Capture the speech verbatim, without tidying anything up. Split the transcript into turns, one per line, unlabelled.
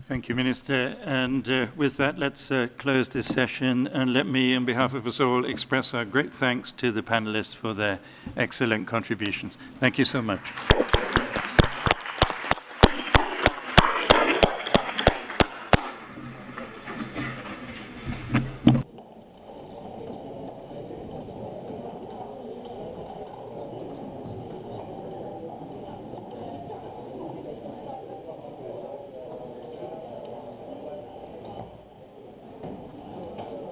Thank you, Minister. And uh, with that, let's uh, close this session. And let me, on behalf of us all, express our great thanks to the panelists for their excellent contributions. Thank you so much.